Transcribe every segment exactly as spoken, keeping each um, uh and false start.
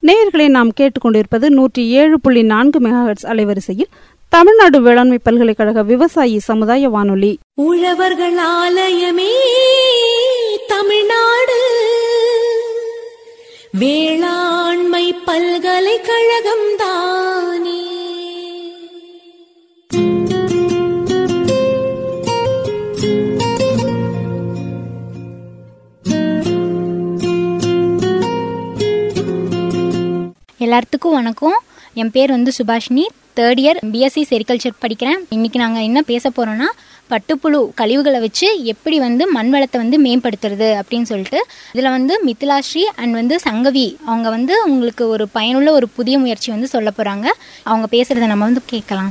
நேயர்களை நாம் கேட்டுக்கொண்டிருப்பது நூற்றி ஏழு புள்ளி நான்கு மெகாஹெர்ட்ஸ் அலைவரிசையில் தமிழ்நாடு வேளாண்மை பல்கலைக்கழக விவசாயி சமுதாய வானொலி. உழவர்கள் ஆலயமே தமிழ்நாடு வேளாண்மை பல்கலைக்கழகம் தானே. எல்லாத்துக்கும் வணக்கம். என் பேர் வந்து Subhashini. Third year BSc sericulture படிக்கிறேன். இன்றைக்கி நாங்கள் என்ன பேச போகிறோன்னா, பட்டுப்புழு கழிவுகளை வச்சு எப்படி வந்து மண் வளத்தை வந்து மேம்படுத்துறது அப்படின்னு சொல்லிட்டு. இதில் வந்து மித்திலாஸ்ரீ அண்ட் வந்து சங்கவி அவங்க வந்து உங்களுக்கு ஒரு பயனுள்ள ஒரு புதிய முயற்சி வந்து சொல்ல போகிறாங்க. அவங்க பேசுகிறத நம்ம வந்து கேட்கலாம்.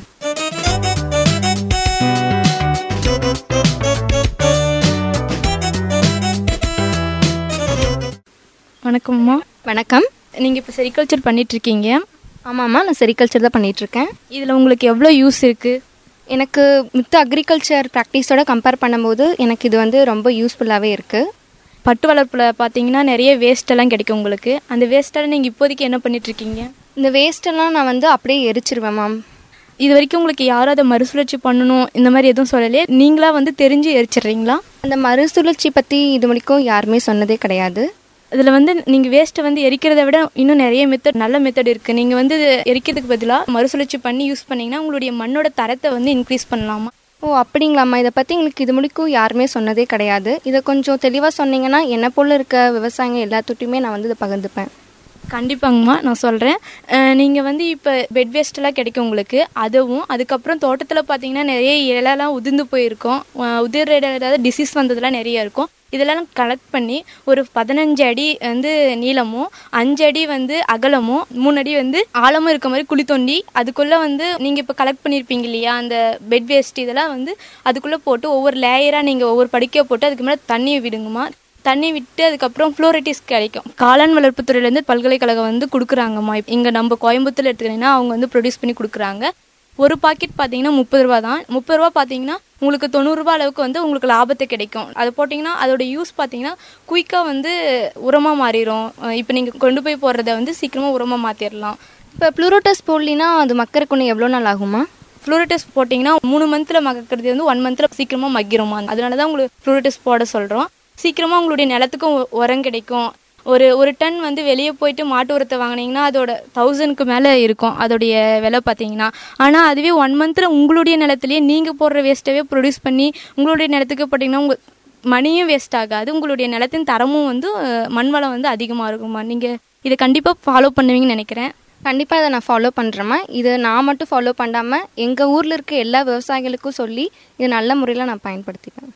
வணக்கம்மா. வணக்கம். நீங்கள் இப்போ செரிகல்ச்சர் பண்ணிகிட்ருக்கீங்க? ஆமாம்மா, நான் செரிகல்ச்சர் தான் பண்ணிகிட்ருக்கேன். இதில் உங்களுக்கு எவ்வளோ யூஸ் இருக்குது? எனக்கு மித்த அக்ரிகல்ச்சர் ப்ராக்டிஸோட கம்பேர் பண்ணும்போது எனக்கு இது வந்து ரொம்ப யூஸ்ஃபுல்லாகவே இருக்குது. பட்டு வளர்ப்பில் பார்த்தீங்கன்னா நிறைய வேஸ்ட்டெல்லாம் கிடைக்கும் உங்களுக்கு. அந்த வேஸ்ட்டெல்லாம் நீங்கள் இப்போதைக்கு என்ன பண்ணிகிட்ருக்கீங்க? இந்த வேஸ்ட்டெல்லாம் நான் வந்து அப்படியே எரிச்சிருவேன் மேம். இது வரைக்கும் உங்களுக்கு யாரும் அதை மறுசுழற்சி பண்ணணும் இந்த மாதிரி எதுவும் சொல்லலையே, நீங்களாக வந்து தெரிஞ்சு எரிச்சிட்றீங்களா? அந்த மறுசுழற்சி பற்றி இது வரைக்கும் யாருமே சொன்னதே கிடையாது. இதில் வந்து நீங்கள் வேஸ்ட்டை வந்து எரிக்கிறத விட இன்னும் நிறைய மெத்தட் நல்ல மெத்தட் இருக்குது. நீங்கள் வந்து எரிக்கிறதுக்கு பதிலாக மறுசுழற்சி பண்ணி யூஸ் பண்ணிங்கன்னா உங்களுடைய மண்ணோட தரத்தை வந்து இன்க்ரீஸ் பண்ணலாமா? ஓ அப்படிங்களாம்மா. இதை பற்றி எங்களுக்கு இது வரைக்கும் யாருமே சொன்னதே கிடையாது. இதை கொஞ்சம் தெளிவாக சொன்னீங்கன்னா என்னை போல் இருக்க விவசாயிங்க எல்லாத்துட்டையுமே நான் வந்து இதை பகிர்ந்துப்பேன். கண்டிப்பாங்கம்மா, நான் சொல்கிறேன். நீங்கள் வந்து இப்போ பெட் வேஸ்ட்டெல்லாம் கிடைக்கும் உங்களுக்கு. அதுவும் அதுக்கப்புறம் தோட்டத்தில் பார்த்தீங்கன்னா நிறைய இலைலாம் உதிர்ந்து போயிருக்கும். உதிர ஏதாவது டிசீஸ் வந்ததெல்லாம் நிறைய இருக்கும். இதெல்லாம் கலெக்ட் பண்ணி ஒரு பதினஞ்சு அடி வந்து நீளமும் அஞ்சு அடி வந்து அகலமும் மூணு அடி வந்து ஆழமும் இருக்க மாதிரி குழி தோண்டி அதுக்குள்ளே வந்து நீங்கள் இப்போ கலெக்ட் பண்ணியிருப்பீங்க இல்லையா அந்த பெட் வேஸ்ட், இதெல்லாம் வந்து அதுக்குள்ளே போட்டு ஒவ்வொரு லேயராக நீங்கள் ஒவ்வொரு படிக்கையை போட்டு அதுக்கு மேலே தண்ணியை விடுங்கம்மா. தண்ணி விட்டு அதுக்கப்புறம் ஃப்ளோரைட்டிஸ் கிடைக்கும். காளான் வளர்ப்பு துறையிலேருந்து பல்கலைக்கழகம் வந்து கொடுக்குறாங்கம்மா. இங்கே நம்ம கோயம்புத்தூர் எடுத்துக்கிட்டிங்கன்னா அவங்க வந்து ப்ரொடியூஸ் பண்ணி கொடுக்குறாங்க. ஒரு பாக்கெட் பார்த்தீங்கன்னா முப்பது ரூபா தான். முப்பது ரூபா பார்த்தீங்கன்னா உங்களுக்கு தொண்ணூறுரூபா அளவுக்கு வந்து உங்களுக்கு லாபத்தை கிடைக்கும். அதை போட்டிங்கன்னா அதோட யூஸ் பார்த்தீங்கன்னா குயிக்காக வந்து உரமாக மாறிடும். இப்போ நீங்கள் கொண்டு போய் போடுறத வந்து சீக்கிரமாக உரமாக மாற்றிடலாம். இப்போ ப்ளூரோட்டஸ் போடலினா அது மக்கறக்குன்னு எவ்வளோ நாள் ஆகுமா? ஃப்ளூரோட்டஸ் போட்டிங்கன்னா மூணு மந்த்தில் மக்கிறது வந்து ஒன் மந்த்தில் சீக்கிரமாக மக்கிருமா. அதனால தான் உங்களுக்கு ஃப்ளூரோட்டஸ் போட சொல்கிறோம். சீக்கிரமாக உங்களுடைய நிலத்துக்கும் உரம் கிடைக்கும். ஒரு ஒரு டன் வந்து வெளியே போயிட்டு மாட்டு உரத்தை வாங்கினீங்கன்னா அதோட தௌசண்ட்க்கு மேலே இருக்கும் அதோடைய விலை பார்த்தீங்கன்னா. ஆனால் அதுவே ஒன் மந்த்தில் உங்களுடைய நிலத்துலேயே நீங்கள் போடுற வேஸ்ட்டவே ப்ரொடியூஸ் பண்ணி உங்களுடைய நிலத்துக்கு போட்டிங்கன்னா உங்கள் மணியும் வேஸ்ட் ஆகாது. உங்களுடைய நிலத்தின் தரமும் வந்து மண் வளம் வந்து அதிகமாக இருக்குமா. நீங்கள் இதை கண்டிப்பாக ஃபாலோ பண்ணுவீங்கன்னு நினைக்கிறேன். கண்டிப்பாக இதை நான் ஃபாலோ பண்ணுறேம்மா. இதை நான் மட்டும் ஃபாலோ பண்ணாமல் எங்கள் ஊரில் இருக்க எல்லா விவசாயிகளுக்கும் சொல்லி இது நல்ல முறையில் நான் பயன்படுத்திப்பேன்.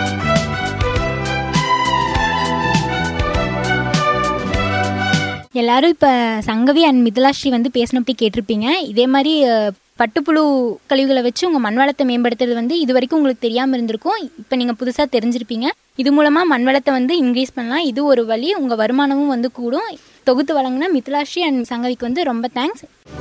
எல்லாரும் இப்போ சங்கவி அண்ட் மிதிலாஸ்ரீ வந்து பேசினப்படி கேட்டிருப்பீங்க. இதே மாதிரி பட்டுப்புழு கழிவுகளை வச்சு உங்கள் மண் வளத்தை மேம்படுத்துறது வந்து இது வரைக்கும் உங்களுக்கு தெரியாமல் இருந்திருக்கும். இப்போ நீங்கள் புதுசாக தெரிஞ்சிருப்பீங்க. இது மூலமாக மண் வளத்தை வந்து இன்க்ரீஸ் பண்ணலாம். இது ஒரு வழி. உங்கள் வருமானமும் வந்து கூடும். தொகுத்து வழங்கின மிதிலாஸ்ரீ அண்ட் சங்கவிக்கு வந்து ரொம்ப தேங்க்ஸ்.